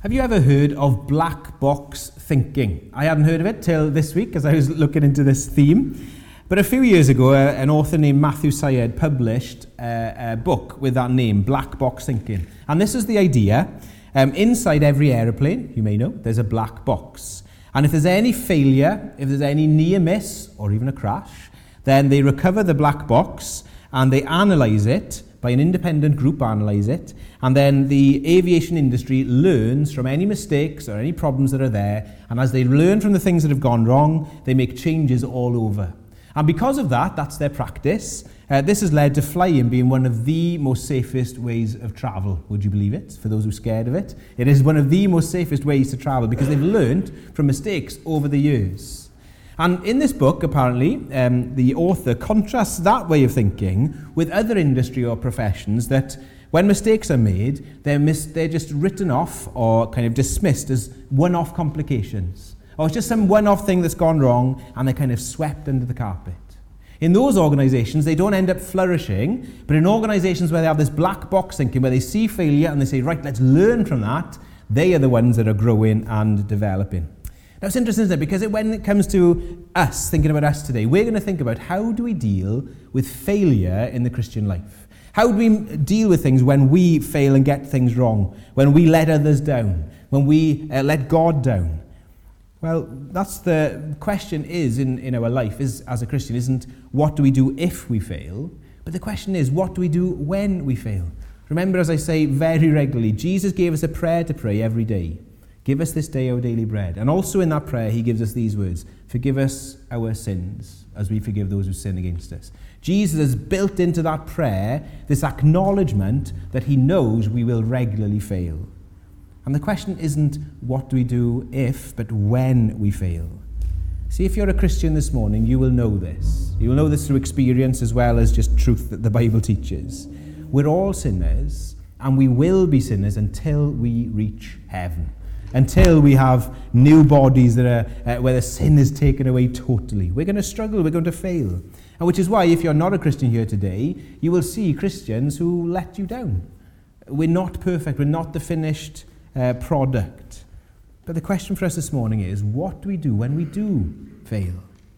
Have you ever heard of black box thinking? I hadn't heard of it till this week as I was looking into this theme. But a few years ago, an author named Matthew Syed published a book with that name, Black Box Thinking. And this is the idea. Inside every aeroplane, you may know, there's a black box. And if there's any failure, if there's any near miss, or even a crash, then they recover the black box and they analyse it, by an independent group analyse it, and then the aviation industry learns from any mistakes or any problems that are there, and as they learn from the things that have gone wrong, they make changes all over. And because of that, that's their practice. This has led to flying being one of the most safest ways of travel. Would you believe it? For those who are scared of it, it is one of the most safest ways to travel because they've learned from mistakes over the years. And in this book, apparently, the author contrasts that way of thinking with other industry or professions that when mistakes are made, they're just written off or kind of dismissed as one-off complications. Or it's just some one-off thing that's gone wrong and they're kind of swept under the carpet. In those organisations, they don't end up flourishing, but in organisations where they have this black box thinking, where they see failure and they say, right, let's learn from that, they are the ones that are growing and developing. Now, it's interesting, isn't it? Because when it comes to us, thinking about us today, we're going to think about how do we deal with failure in the Christian life? How do we deal with things when we fail and get things wrong? When we let others down? When we let God down? Well, that's the question is in our life as a Christian, isn't what do we do if we fail? But the question is, what do we do when we fail? Remember, as I say very regularly, Jesus gave us a prayer to pray every day. Give us this day our daily bread. And also in that prayer, he gives us these words. Forgive us our sins as we forgive those who sin against us. Jesus has built into that prayer this acknowledgement that he knows we will regularly fail. And the question isn't what do we do if, but when we fail. See, if you're a Christian this morning, you will know this. You will know this through experience as well as just truth that the Bible teaches. We're all sinners, and we will be sinners until we reach heaven. Until we have new bodies that are where the sin is taken away totally. We're going to struggle, we're going to fail. And which is why, if you're not a Christian here today, you will see Christians who let you down. We're not perfect, we're not the finished product. But the question for us this morning is, what do we do when we do fail?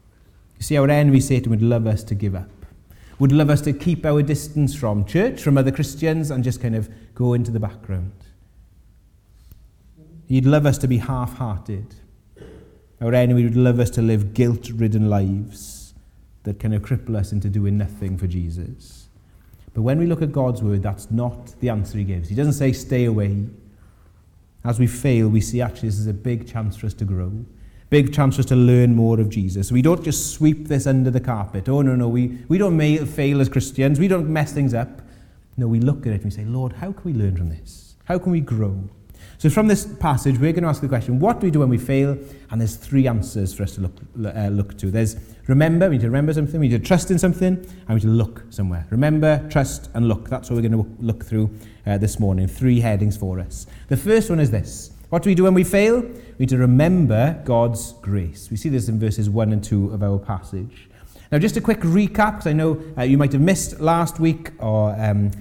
You see, our enemy, Satan, would love us to give up. Would love us to keep our distance from church, from other Christians, and just kind of go into the background. He'd love us to be half-hearted. Our enemy would love us to live guilt-ridden lives that kind of cripple us into doing nothing for Jesus. But when we look at God's word, that's not the answer he gives. He doesn't say, stay away. As we fail, we see actually this is a big chance for us to grow. Big chance for us to learn more of Jesus. We don't just sweep this under the carpet. Oh, no, we don't fail as Christians. We don't mess things up. No, we look at it and we say, Lord, how can we learn from this? How can we grow? So from this passage, we're going to ask the question, what do we do when we fail? And there's three answers for us to look to. There's remember, we need to remember something, we need to trust in something, and we need to look somewhere. Remember, trust, and look. That's what we're going to look through this morning. Three headings for us. The first one is this. What do we do when we fail? We need to remember God's grace. We see this in verses 1 and 2 of our passage. Now, just a quick recap, because I know you might have missed last week or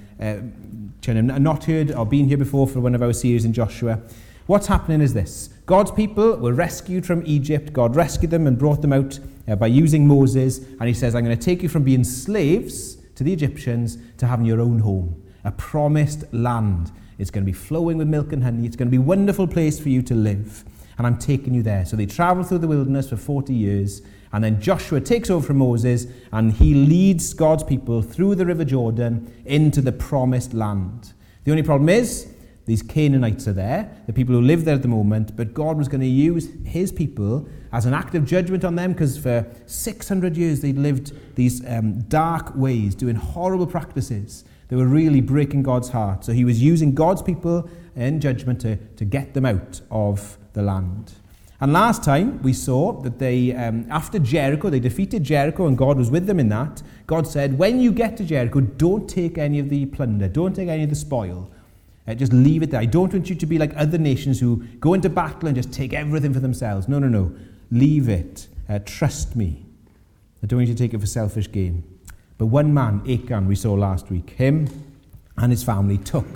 not heard or been here before for one of our series in Joshua. What's happening is this. God's people were rescued from Egypt. God rescued them and brought them out by using Moses. And he says, I'm going to take you from being slaves to the Egyptians to having your own home, a promised land. It's going to be flowing with milk and honey. It's going to be a wonderful place for you to live. And I'm taking you there. So they travel through the wilderness for 40 years. And then Joshua takes over from Moses and he leads God's people through the River Jordan into the promised land. The only problem is these Canaanites are there, the people who live there at the moment, but God was going to use his people as an act of judgment on them because for 600 years they'd lived these dark ways, doing horrible practices. They were really breaking God's heart. So he was using God's people in judgment to get them out of the land. And last time we saw that they, after Jericho, they defeated Jericho and God was with them in that. God said, when you get to Jericho, don't take any of the plunder, don't take any of the spoil. Just leave it there. I don't want you to be like other nations who go into battle and just take everything for themselves. No. Leave it. Trust me. I don't want you to take it for selfish gain. But one man, Achan, we saw last week, him and his family took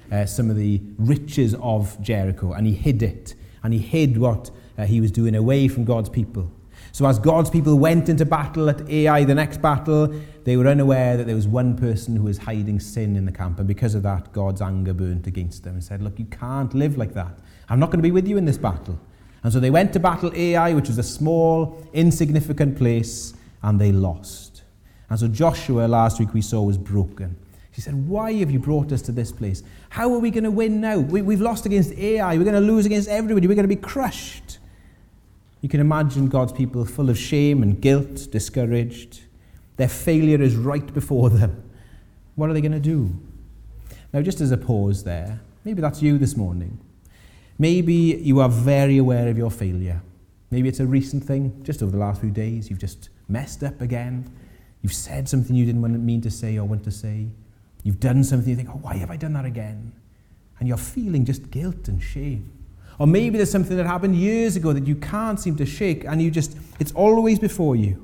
some of the riches of Jericho, and he hid it. And he hid what he was doing away from God's people. So as God's people went into battle at Ai, the next battle, they were unaware that there was one person who was hiding sin in the camp. And because of that, God's anger burnt against them and said, look, you can't live like that. I'm not going to be with you in this battle. And so they went to battle Ai, which was a small, insignificant place, and they lost. And so Joshua, last week we saw, was broken. He said, why have you brought us to this place? How are we going to win now? We've lost against Ai. We're going to lose against everybody. We're going to be crushed. You can imagine God's people full of shame and guilt, discouraged. Their failure is right before them. What are they going to do? Now, just as a pause there, maybe that's you this morning. Maybe you are very aware of your failure. Maybe it's a recent thing, just over the last few days. You've just messed up again. You've said something you didn't mean to say or want to say. You've done something, you think, oh, why have I done that again? And you're feeling just guilt and shame. Or maybe there's something that happened years ago that you can't seem to shake, and it's always before you.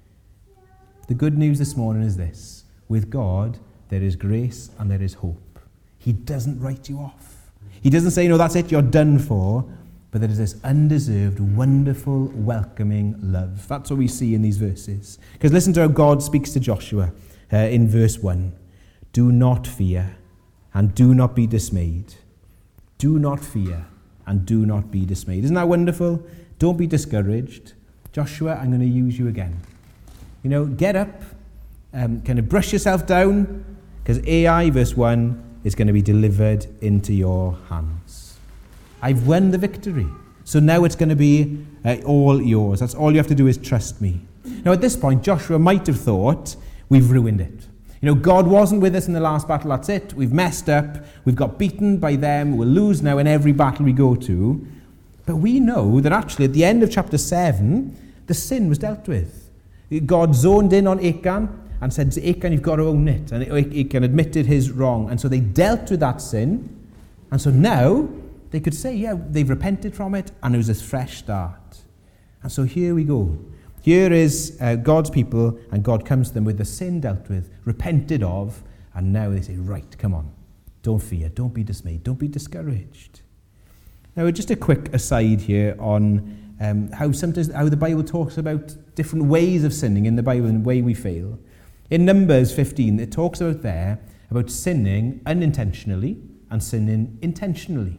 The good news this morning is this. With God, there is grace and there is hope. He doesn't write you off. He doesn't say, no, that's it, you're done for. But there is this undeserved, wonderful, welcoming love. That's what we see in these verses. Because listen to how God speaks to Joshua in verse 1. Do not fear and do not be dismayed. Do not fear and do not be dismayed. Isn't that wonderful? Don't be discouraged. Joshua, I'm going to use you again. Get up, kind of brush yourself down, because Ai, verse 1, is going to be delivered into your hands. I've won the victory. So now it's going to be all yours. That's all you have to do is trust me. Now at this point, Joshua might have thought, we've ruined it. God wasn't with us in the last battle, that's it. We've messed up. We've got beaten by them. We'll lose now in every battle we go to. But we know that actually at the end of chapter 7, the sin was dealt with. God zoned in on Achan and said to Achan, you've got to own it. And Achan admitted his wrong. And so they dealt with that sin. And so now they could say, yeah, they've repented from it, and it was a fresh start. And so here we go. Here is God's people, and God comes to them with the sin dealt with, repented of, and now they say, right, come on. Don't fear, don't be dismayed, don't be discouraged. Now, just a quick aside here on how the Bible talks about different ways of sinning in the Bible and the way we fail. In Numbers 15, it talks about sinning unintentionally and sinning intentionally.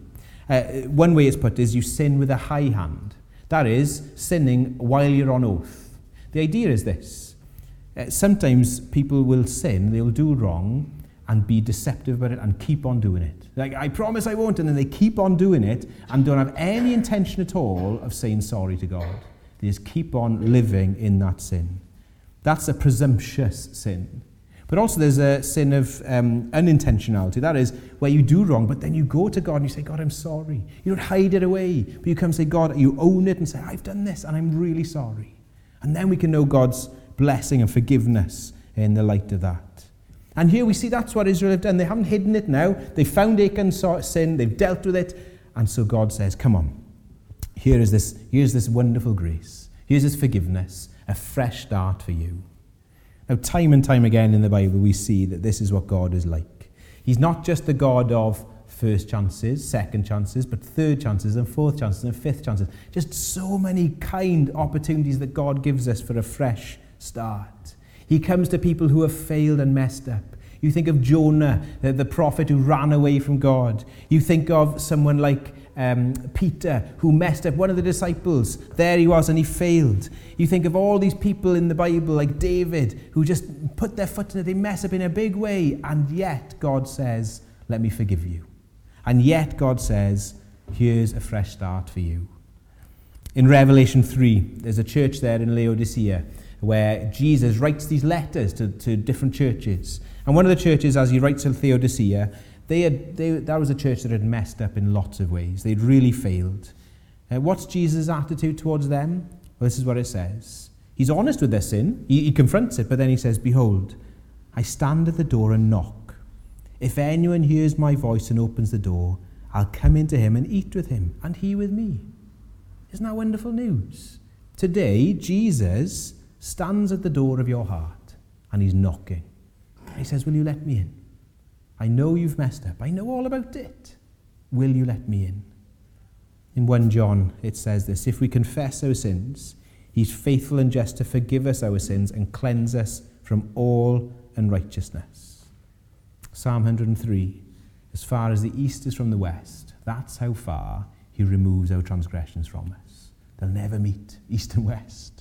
One way it's put is you sin with a high hand. That is, sinning while you're on oath. The idea is this. Sometimes people will sin, they'll do wrong, and be deceptive about it and keep on doing it. Like, I promise I won't, and then they keep on doing it and don't have any intention at all of saying sorry to God. They just keep on living in that sin. That's a presumptuous sin. But also there's a sin of unintentionality. That is where you do wrong, but then you go to God and you say, God, I'm sorry. You don't hide it away, but you come and say, God, you own it and say, I've done this and I'm really sorry. And then we can know God's blessing and forgiveness in the light of that. And here we see that's what Israel have done. They haven't hidden it now. They found Achan's sin. They've dealt with it. And so God says, come on. Here's this wonderful grace. Here's this forgiveness, a fresh start for you. Now, time and time again in the Bible, we see that this is what God is like. He's not just the God of first chances, second chances, but third chances and fourth chances and fifth chances. Just so many kind opportunities that God gives us for a fresh start. He comes to people who have failed and messed up. You think of Jonah, the prophet who ran away from God. You think of someone like Peter, who messed up, one of the disciples. There he was and he failed. You think of all these people in the Bible, like David, who just put their foot in it, they mess up in a big way, and yet God says, let me forgive you. And yet God says, here's a fresh start for you. In Revelation 3, there's a church there in Laodicea where Jesus writes these letters to different churches. And one of the churches, as he writes to Laodicea, that was a church that had messed up in lots of ways. They'd really failed. What's Jesus' attitude towards them? Well, this is what it says. He's honest with their sin. He confronts it, but then he says, behold, I stand at the door and knock. If anyone hears my voice and opens the door, I'll come into him and eat with him, and he with me. Isn't that wonderful news? Today, Jesus stands at the door of your heart, and he's knocking. And he says, will you let me in? I know you've messed up. I know all about it. Will you let me in? In 1 John, it says this, if we confess our sins, he's faithful and just to forgive us our sins and cleanse us from all unrighteousness. Psalm 103, as far as the east is from the west, that's how far he removes our transgressions from us. They'll never meet, east and west.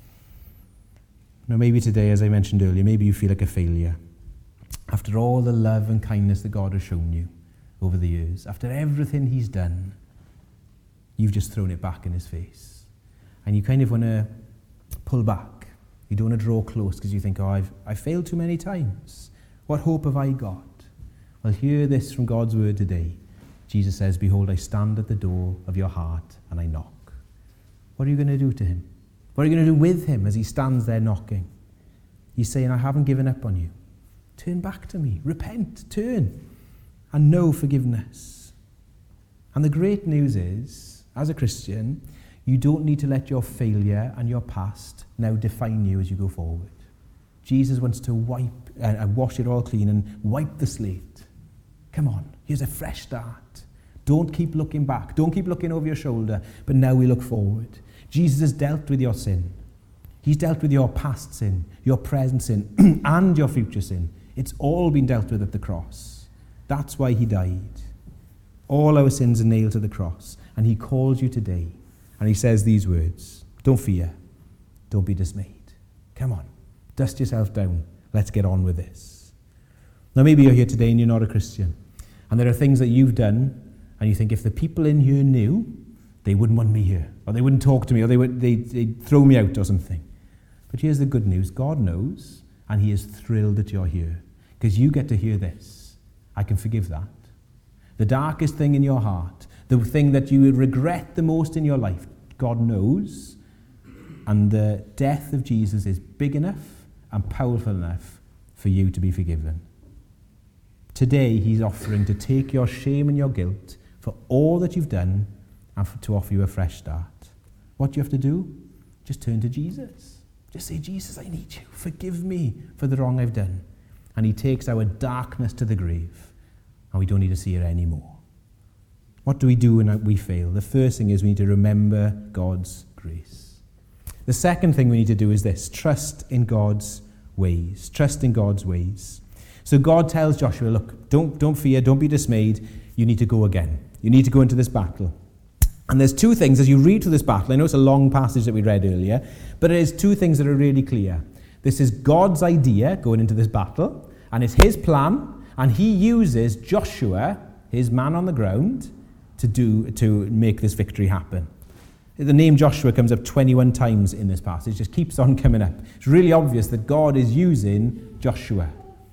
Now maybe today, as I mentioned earlier, maybe you feel like a failure. After all the love and kindness that God has shown you over the years, after everything he's done, you've just thrown it back in his face. And you kind of want to pull back. You don't want to draw close because you think, I've failed too many times. What hope have I got? Well, hear this from God's word today. Jesus says, behold, I stand at the door of your heart and I knock. What are you going to do to him? What are you going to do with him as he stands there knocking? He's saying, I haven't given up on you. Turn back to me. Repent. Turn. And know forgiveness. And the great news is, as a Christian, you don't need to let your failure and your past now define you as you go forward. Jesus wants to wipe and wash it all clean and wipe the slate. Come on, here's a fresh start. Don't keep looking back. Don't keep looking over your shoulder, but now we look forward. Jesus has dealt with your sin. He's dealt with your past sin, your present sin, and your future sin. It's all been dealt with at the cross. That's why he died. All our sins are nailed to the cross, and he calls you today, and he says these words, don't fear, don't be dismayed. Come on, dust yourself down. Let's get on with this. Now maybe you're here today and you're not a Christian, and there are things that you've done, and you think if the people in here knew, they wouldn't want me here, or they wouldn't talk to me, or they'd throw me out or something. But here's the good news. God knows, and he is thrilled that you're here, because you get to hear this. I can forgive that. The darkest thing in your heart, the thing that you would regret the most in your life, God knows, and the death of Jesus is big enough and powerful enough for you to be forgiven. Today, he's offering to take your shame and your guilt for all that you've done and to offer you a fresh start. What do you have to do? Just turn to Jesus. Just say, Jesus, I need you. Forgive me for the wrong I've done. And he takes our darkness to the grave, and we don't need to see it anymore. What do we do when we fail? The first thing is we need to remember God's grace. The second thing we need to do is this: trust in God's ways. Trust in God's ways. So God tells Joshua, look, don't fear, don't be dismayed. You need to go again. You need to go into this battle. And there's two things as you read through this battle. I know it's a long passage that we read earlier, but it is two things that are really clear. This is God's idea going into this battle, and it's his plan, and he uses Joshua, his man on the ground, to make this victory happen. The name Joshua comes up 21 times in this passage, just keeps on coming up. It's really obvious that God is using Joshua.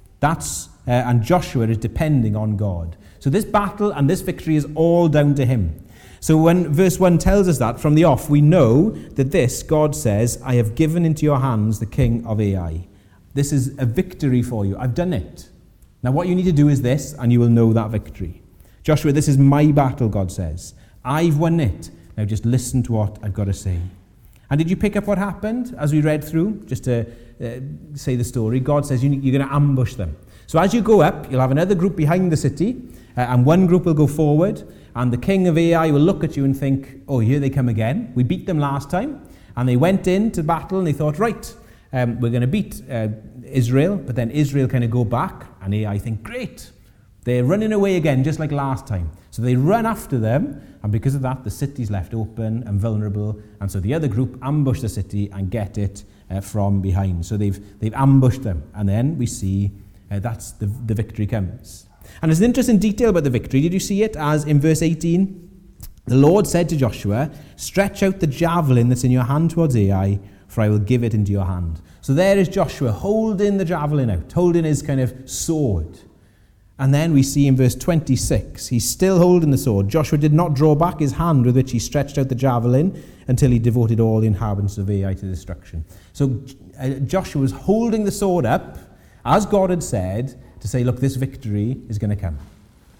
And Joshua is depending on God. So this battle and this victory is all down to him. So when verse 1 tells us that from the off, we know that this, God says, I have given into your hands the king of Ai. This is a victory for you. I've done it. Now what you need to do is this, and you will know that victory. Joshua, this is my battle, God says. I've won it. Now just listen to what I've got to say. And did you pick up what happened as we read through? Just to say the story. God says you're going to ambush them. So as you go up, you'll have another group behind the city, and one group will go forward, and the king of Ai will look at you and think, oh, here they come again. We beat them last time. And they went into battle and they thought, right, we're going to beat Israel. But then Israel kind of go back, and Ai think, great. They're running away again, just like last time. So they run after them, and because of that, the city's left open and vulnerable. And so the other group ambush the city and get it from behind. So they've ambushed them. And then we see that's the victory comes. And there's an interesting detail about the victory. Did you see it? As in verse 18, the Lord said to Joshua, stretch out the javelin that's in your hand towards Ai, for I will give it into your hand. So there is Joshua holding the javelin out, holding his kind of sword. And then we see in verse 26, he's still holding the sword. Joshua did not draw back his hand with which he stretched out the javelin until he devoted all the inhabitants of Ai to destruction. So Joshua was holding the sword up, as God had said, to say, look, this victory is going to come.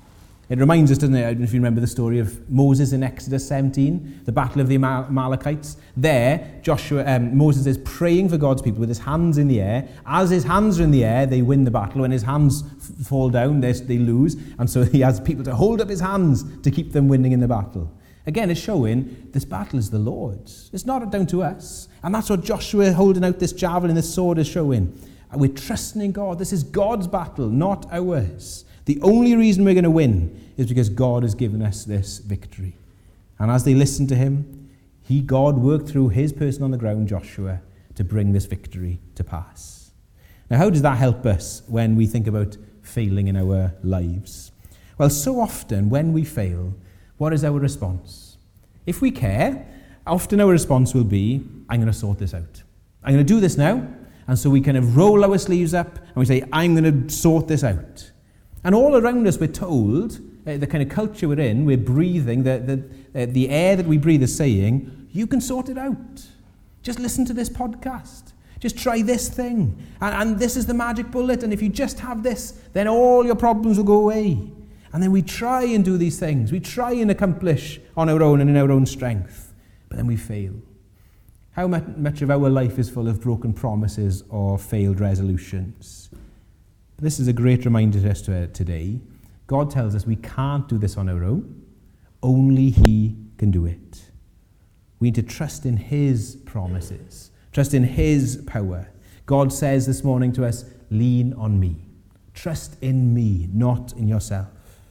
It reminds us, doesn't it? I don't know if you remember the story of Moses in Exodus 17, the battle of the Amalekites. There, Moses is praying for God's people with his hands in the air. As his hands are in the air, they win the battle. When his hands fall down, they lose. And so he has people to hold up his hands to keep them winning in the battle. Again, it's showing this battle is the Lord's. It's not down to us. And that's what Joshua holding out this javelin, this sword is showing. And we're trusting in God. This is God's battle, not ours. The only reason we're going to win is because God has given us this victory. And as they listened to him, God worked through his person on the ground, Joshua, to bring this victory to pass. Now, how does that help us when we think about failing in our lives? Well, so often when we fail, what is our response? If we care, often our response will be, I'm going to sort this out. I'm going to do this now. And so we kind of roll our sleeves up and we say, I'm going to sort this out. And all around us, we're told, the kind of culture we're in, we're breathing, the air that we breathe is saying, you can sort it out. Just listen to this podcast. Just try this thing. And this is the magic bullet. And if you just have this, then all your problems will go away. And then we try and do these things. We try and accomplish on our own and in our own strength. But then we fail. How much of our life is full of broken promises or failed resolutions? This is a great reminder to us today. God tells us we can't do this on our own. Only he can do it. We need to trust in his promises. Trust in his power. God says this morning to us, lean on me. Trust in me, not in yourself.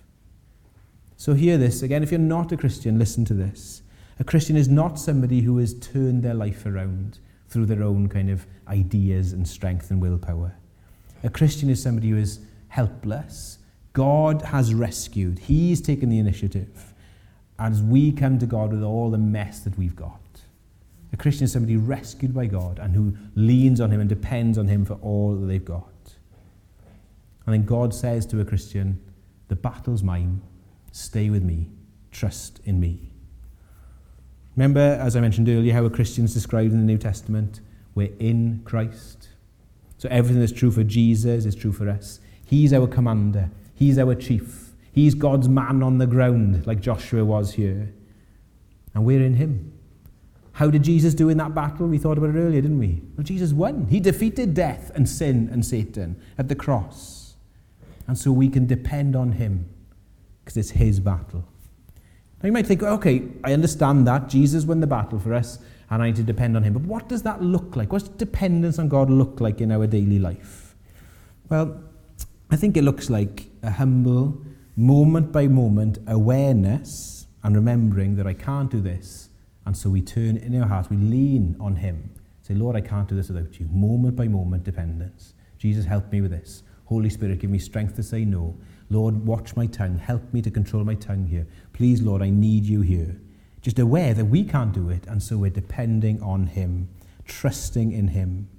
So hear this. Again, if you're not a Christian, listen to this. A Christian is not somebody who has turned their life around through their own kind of ideas and strength and willpower. A Christian is somebody who is helpless. God has rescued. He's taken the initiative. As we come to God with all the mess that we've got. A Christian is somebody rescued by God and who leans on him and depends on him for all that they've got. And then God says to a Christian, the battle's mine. Stay with me. Trust in me. Remember, as I mentioned earlier, how a Christian is described in the New Testament? We're in Christ. So everything that's true for Jesus is true for us. He's our commander. He's our chief. He's God's man on the ground, like Joshua was here. And we're in him. How did Jesus do in that battle? We thought about it earlier, didn't we? Well, Jesus won. He defeated death and sin and Satan at the cross. And so we can depend on him because it's his battle. Now you might think, okay, I understand that. Jesus won the battle for us and I need to depend on him. But what does that look like? What's dependence on God look like in our daily life? Well, I think it looks like a humble, moment-by-moment awareness and remembering that I can't do this. And so we turn in our hearts, we lean on him. Say, Lord, I can't do this without you. Moment-by-moment dependence. Jesus, help me with this. Holy Spirit, give me strength to say no. Lord, watch my tongue. Help me to control my tongue here. Please, Lord, I need you here. Just aware that we can't do it, and so we're depending on him, trusting in him.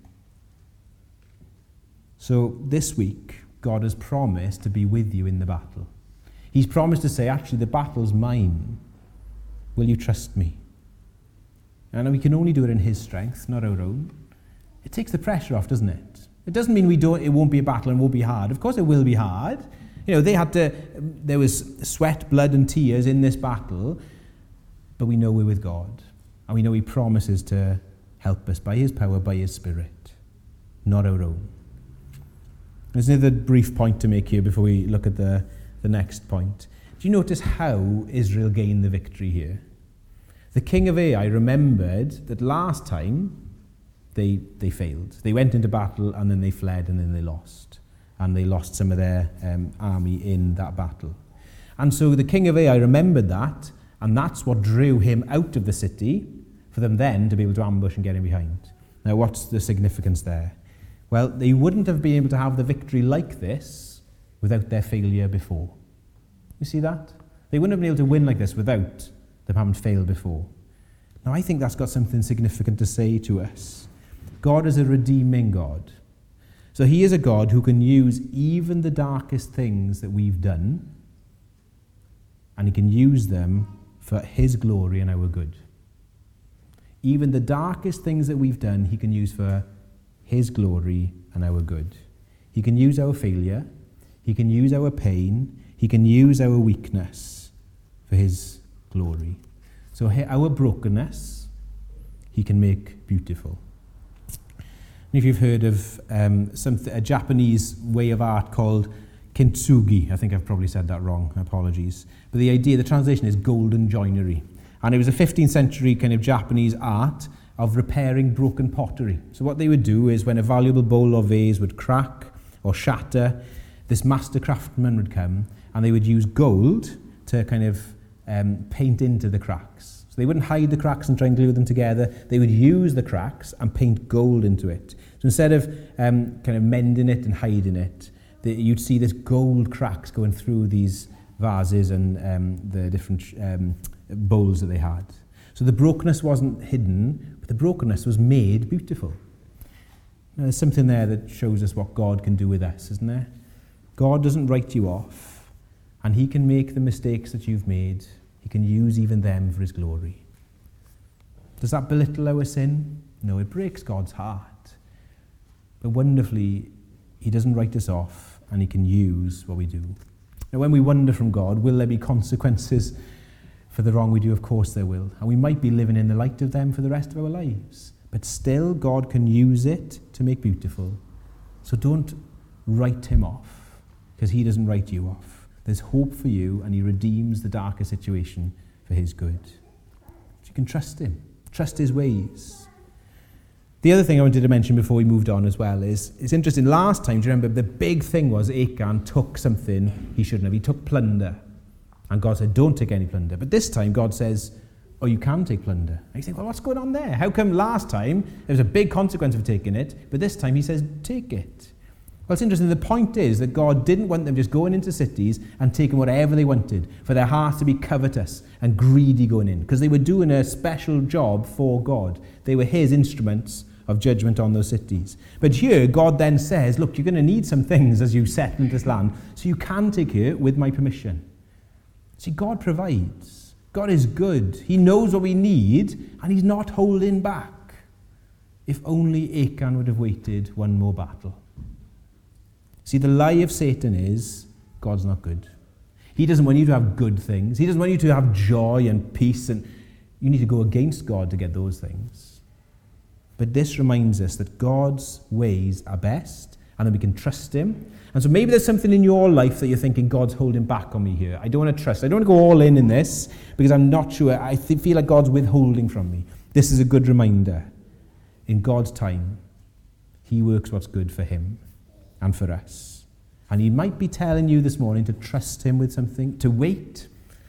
So this week, God has promised to be with you in the battle. He's promised to say, actually, the battle's mine. Will you trust me? And we can only do it in his strength, not our own. It takes the pressure off, doesn't it? It doesn't mean it won't be a battle and won't be hard. Of course it will be hard. You know, there was sweat, blood and tears in this battle, but we know we're with God. And we know he promises to help us by his power, by his Spirit, not our own. There's another brief point to make here before we look at the next point. Do you notice how Israel gained the victory here? The king of Ai remembered that last time they failed. They went into battle and then they fled and then they lost. And they lost some of their army in that battle. And so the king of Ai remembered that, and that's what drew him out of the city for them then to be able to ambush and get in behind. Now, what's the significance there? Well, they wouldn't have been able to have the victory like this without their failure before. You see that? They wouldn't have been able to win like this without them having failed before. Now, I think that's got something significant to say to us. God is a redeeming God. So he is a God who can use even the darkest things that we've done, and he can use them for his glory and our good. Even the darkest things that we've done, he can use for his glory and our good. He can use our failure. He can use our pain. He can use our weakness for his glory. So our brokenness, he can make beautiful. And if you've heard of a Japanese way of art called kintsugi, I think I've probably said that wrong, apologies. But the translation is golden joinery. And it was a 15th century kind of Japanese art of repairing broken pottery. So what they would do is when a valuable bowl or vase would crack or shatter, this master craftsman would come and they would use gold to kind of paint into the cracks. So they wouldn't hide the cracks and try and glue them together. They would use the cracks and paint gold into it. So instead of kind of mending it and hiding it, you'd see this gold cracks going through these vases and the different bowls that they had. So the brokenness wasn't hidden, but the brokenness was made beautiful. Now, there's something there that shows us what God can do with us, isn't there? God doesn't write you off, and he can make the mistakes that you've made. He can use even them for his glory. Does that belittle our sin? No, it breaks God's heart. But wonderfully, he doesn't write us off, and he can use what we do. Now, when we wander from God, will there be consequences for the wrong we do? Of course there will. And we might be living in the light of them for the rest of our lives. But still, God can use it to make beautiful. So don't write him off, because he doesn't write you off. There's hope for you, and he redeems the darker situation for his good. So you can trust him. Trust his ways. The other thing I wanted to mention before we moved on as well is, it's interesting, last time, do you remember, the big thing was Achan took something he shouldn't have. He took plunder. And God said, don't take any plunder. But this time, God says, oh, you can take plunder. And you think, well, what's going on there? How come last time there was a big consequence of taking it, but this time he says, take it? Well, it's interesting. The point is that God didn't want them just going into cities and taking whatever they wanted, for their hearts to be covetous and greedy going in, because they were doing a special job for God. They were his instruments of judgment on those cities. But here, God then says, look, you're going to need some things as you settle into this land, so you can take it with my permission. See, God provides. God is good. He knows what we need, and he's not holding back. If only Achan would have waited one more battle. See, the lie of Satan is, God's not good. He doesn't want you to have good things. He doesn't want you to have joy and peace, and you need to go against God to get those things. But this reminds us that God's ways are best, and that we can trust him. And so maybe there's something in your life that you're thinking, God's holding back on me here. I don't want to trust. I don't want to go all in this because I'm not sure. I feel like God's withholding from me. This is a good reminder. In God's time, he works what's good for him and for us. And he might be telling you this morning to trust him with something, to wait.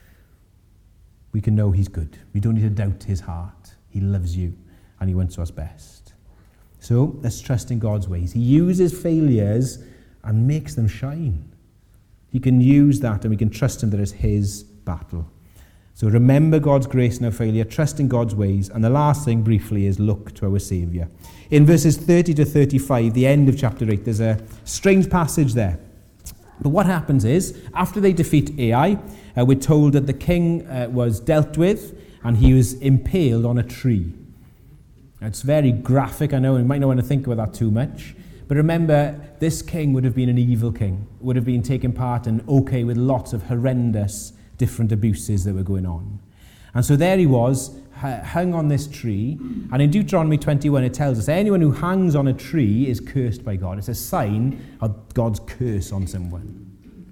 We can know he's good. We don't need to doubt his heart. He loves you and he wants what's best. So let's trust in God's ways. He uses failures and makes them shine. He can use that, and we can trust him that it's his battle. So remember God's grace in our failure, trust in God's ways, and the last thing briefly is look to our Saviour. In verses 30 to 35, the end of chapter 8, there's a strange passage there. But what happens is, after they defeat Ai, we're told that the king was dealt with, and he was impaled on a tree. It's very graphic, I know, and you might not want to think about that too much. But remember, this king would have been an evil king, would have been taking part in with lots of horrendous different abuses that were going on. And so there he was, hung on this tree. And in Deuteronomy 21, it tells us anyone who hangs on a tree is cursed by God. It's a sign of God's curse on someone.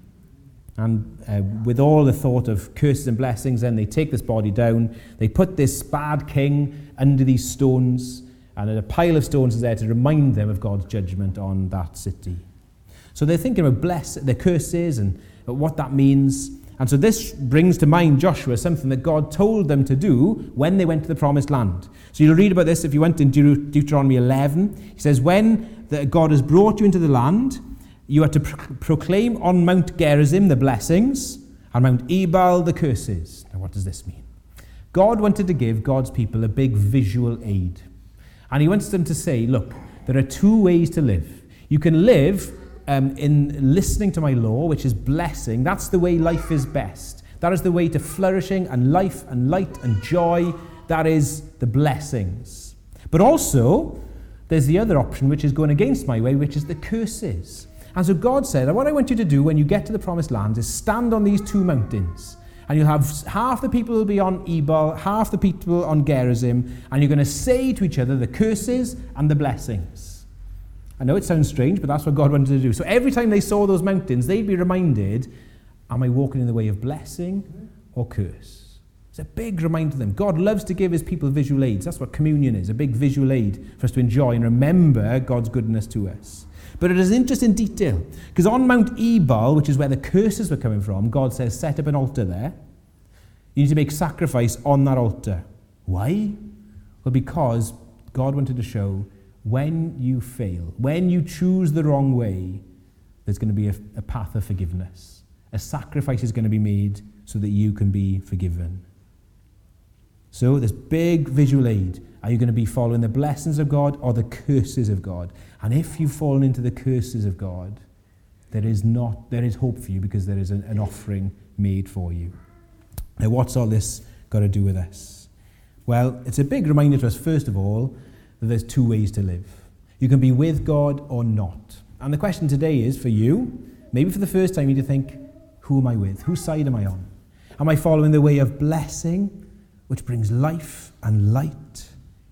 And with all the thought of curses and blessings, then they take this body down. They put this bad king under these stones, and a pile of stones is there to remind them of God's judgment on that city. So they're thinking about their curses and what that means. And so this brings to mind Joshua, something that God told them to do when they went to the promised land. So you'll read about this if you went in Deuteronomy 11. He says, when God has brought you into the land, you are to proclaim on Mount Gerizim the blessings, and Mount Ebal the curses. Now what does this mean? God wanted to give God's people a big visual aid. And he wants them to say, look, there are two ways to live. You can live in listening to my law, which is blessing. That's the way life is best. That is the way to flourishing and life and light and joy. That is the blessings. But also, there's the other option, which is going against my way, which is the curses. And so God said, what I want you to do when you get to the promised land is stand on these two mountains. And you'll have half the people will be on Ebal, half the people on Gerizim, and you're going to say to each other the curses and the blessings. I know it sounds strange, but that's what God wanted to do. So every time they saw those mountains, they'd be reminded, am I walking in the way of blessing or curse? It's a big reminder to them. God loves to give his people visual aids. That's what communion is, a big visual aid for us to enjoy and remember God's goodness to us. But it is interesting detail, because on Mount Ebal, which is where the curses were coming from, God says, set up an altar there. You need to make sacrifice on that altar. Why? Well, because God wanted to show when you fail, when you choose the wrong way, there's going to be a path of forgiveness. A sacrifice is going to be made so that you can be forgiven. So this big visual aid. Are you going to be following the blessings of God or the curses of God? And if you've fallen into the curses of God, there is hope for you, because there is an offering made for you. Now, what's all this got to do with us? Well, it's a big reminder to us, first of all, that there's two ways to live. You can be with God or not. And the question today is for you, maybe for the first time, you need to think, who am I with? Whose side am I on? Am I following the way of blessing, which brings life and light?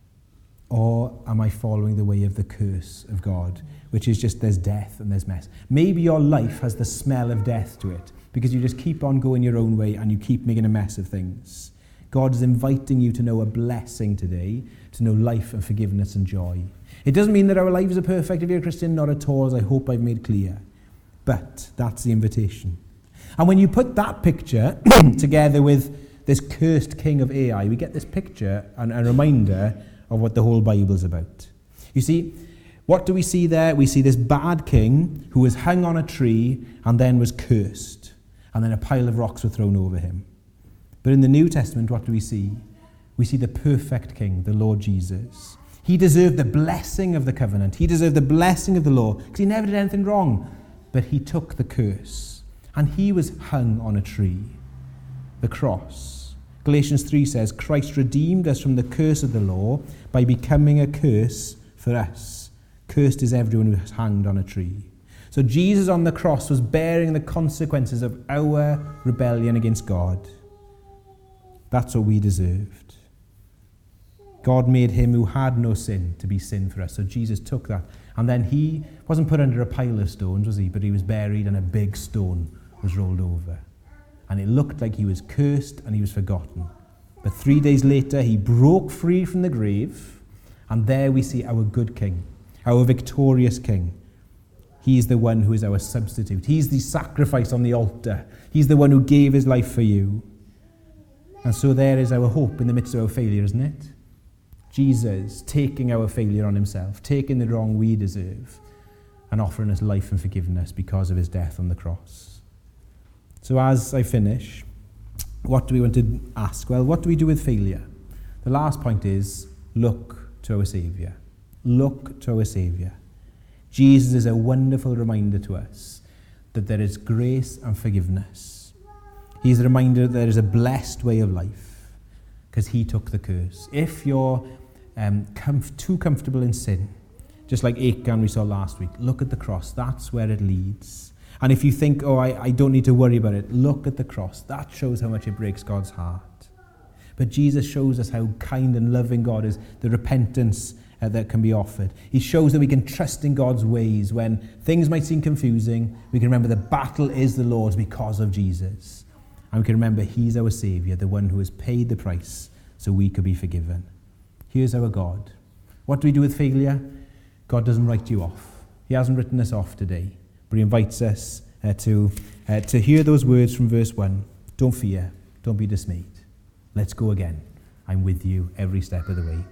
Or am I following the way of the curse of God, which is just there's death and there's mess? Maybe your life has the smell of death to it, because you just keep on going your own way and you keep making a mess of things. God is inviting you to know a blessing today, to know life and forgiveness and joy. It doesn't mean that our lives are perfect if you're a Christian, not at all, as I hope I've made clear. But that's the invitation. And when you put that picture together with this cursed king of Ai, we get this picture and a reminder of what the whole Bible is about. You see, what do we see there? We see this bad king who was hung on a tree and then was cursed. And then a pile of rocks were thrown over him. But in the New Testament, what do we see? We see the perfect king, the Lord Jesus. He deserved the blessing of the covenant. He deserved the blessing of the law, because he never did anything wrong. But he took the curse. And he was hung on a tree, the cross. Galatians 3 says, Christ redeemed us from the curse of the law by becoming a curse for us. Cursed is everyone who is hanged on a tree. So Jesus on the cross was bearing the consequences of our rebellion against God. That's what we deserved. God made him who had no sin to be sin for us. So Jesus took that. And then he wasn't put under a pile of stones, was he? But he was buried and a big stone was rolled over. And it looked like he was cursed and he was forgotten. But 3 days later, he broke free from the grave. And there we see our good king, our victorious king. He is the one who is our substitute. He's the sacrifice on the altar. He's the one who gave his life for you. And so there is our hope in the midst of our failure, isn't it? Jesus taking our failure on himself, taking the wrong we deserve, and offering us life and forgiveness because of his death on the cross. So as I finish, what do we want to ask? Well, what do we do with failure? The last point is, look to our Saviour. Look to our Saviour. Jesus is a wonderful reminder to us that there is grace and forgiveness. He's a reminder that there is a blessed way of life, because he took the curse. If you're too comfortable in sin, just like Achan we saw last week, look at the cross. That's where it leads. And if you think, I don't need to worry about it, look at the cross. That shows how much it breaks God's heart. But Jesus shows us how kind and loving God is, the repentance that can be offered. He shows that we can trust in God's ways. When things might seem confusing, we can remember the battle is the Lord's because of Jesus. And we can remember he's our Saviour, the one who has paid the price so we could be forgiven. Here's our God. What do we do with failure? God doesn't write you off. He hasn't written us off today. But he invites us to hear those words from verse 1. Don't fear. Don't be dismayed. Let's go again. I'm with you every step of the way.